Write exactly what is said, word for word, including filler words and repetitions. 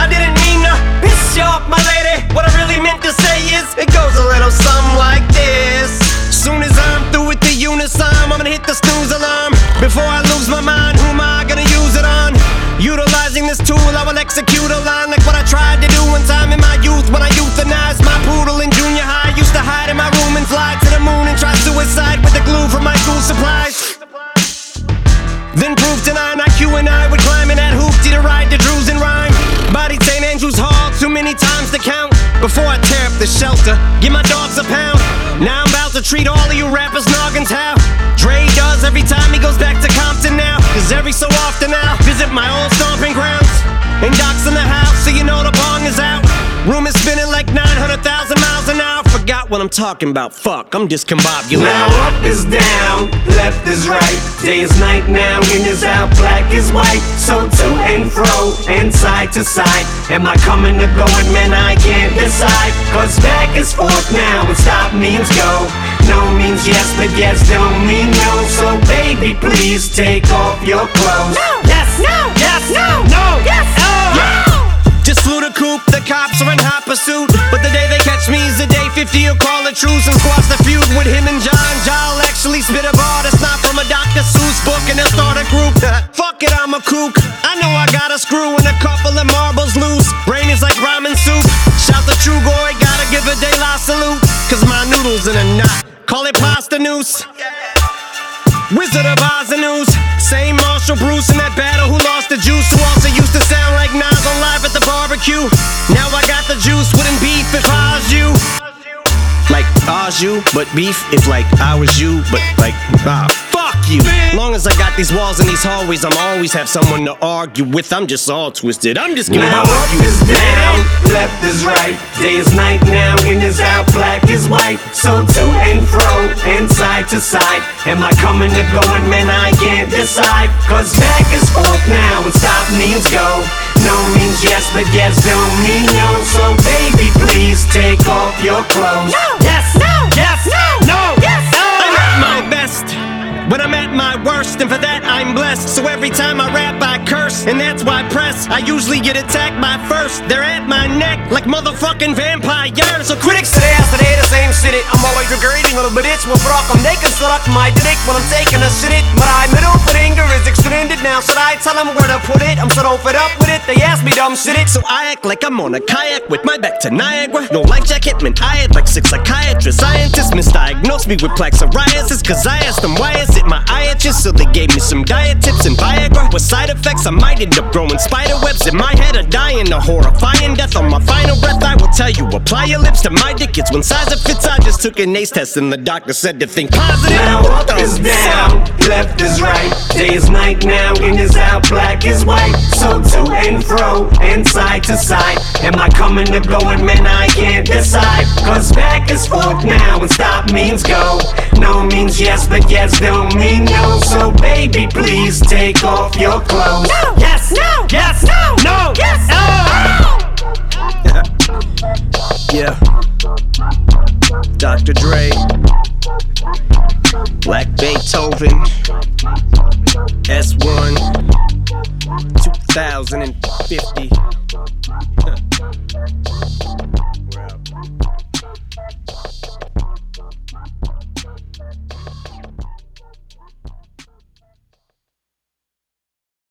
I didn't mean to piss you off, my lady. What I really meant to say is, it goes a little something like this. Soon as I'm through with the unisom, I'm gonna hit the snooze alarm. Before I lose my mind, who am I gonna use it on? Utilizing this tool, I will execute a line like what I tried to do one time in my youth when I euthanized my poodle in junior high. Used to hide in my room and fly to the moon and try suicide with the glue from my school supplies. Then proved to nine I Q and I would climb in that hoopty to ride the Drews and rhyme. Bodied Saint Andrews Hall too many times to count. Before I tear up the shelter, give my dogs a pound. Now I'm about to treat all of you rappers noggins how Dre does every time he goes back to Compton now. Cause every so often I'll visit my old stomping grounds. And Doc's in the house, so you know the bong is out. Room is spinning like nine hundred thousand miles an hour. Forgot what I'm talking about, fuck, I'm discombobulated. Now up is down, left is right. Day is night now, in is out, black is white. So to and fro, and side to side. Am I coming or going, man, I can't decide. Cause back is forth now, and stop means go. No means yes, but yes don't mean no. So baby, please take off your clothes. No, yes, no, yes, no, no, yes, oh, yeah. Just flew the coop, the cops are in hot pursuit. But the day they catch me is the day fifty will call a truce and squash the feud with him and John. Ja'll actually spit a bar that's not from a Doctor Seuss book, and they'll start a group. Fuck it, I'm a kook. I know I got a screw and a couple of marbles loose. Brain is like ramen soup. Shout the true boy, gotta give a De La salute. Cause my noodles in a knot, call it pasta noose. Wizard of Oz and News. Same Marshall Bruce in that battle who lost the juice, who also used to sound like Nas on Live at the Barbecue. Now I got the juice, wouldn't beef if I was you. Like I was you, but beef if like I was you, but like ah, fuck you. Long as I got these walls and these hallways, I'm always have someone to argue with. I'm just all twisted, I'm just gonna now up you. is down, left is right. Day is night now, in is out, black is white. So to and fro, and side to side. Am I coming or going, man, I can't decide. Cause back is forth now, and stop means go. No means yes, but yes don't mean no. So baby, please take off your clothes. No, yes, no, yes, no, no, yes, oh. I'm at my best when I'm at my worst, and for that I'm blessed. So every time I rap I curse, and that's why press I usually get attacked by first. They're at my neck like motherfucking vampires. So critics today ask today the same shit. I'm always regretting little bit it's brak om they can suck my dick when I'm taking a shit. My middle finger is extended now. Should I tell them where to put it? I'm so fed up with it. They ask me dumb shit. So I act like I'm on a kayak with my back to Niagara. No life jacket, man. I had like six psychiatrists. Scientists misdiagnosed me with plaque psoriasis. Cause I asked them why is it my eye itches. So they gave me some diet tips and Viagra. With side effects I might end up growing spider webs in my head or dying a horrifying death. On my final breath I will tell you, apply your lips to my dick. It's one size that fits. I just took an A C E test and the doctor said to think positive. Now up is down, left is right. Day is night now, in is out, black is white. So to and fro, and side to side. Am I coming or going, man, I can't decide. Cause back is forth now, and stop means go. No means yes, but yes don't mean no. So baby, please take off your clothes. No, yes, no, yes, no, no, yes, oh. Yeah, Doctor Dre, Black Beethoven, S one, two thousand fifty.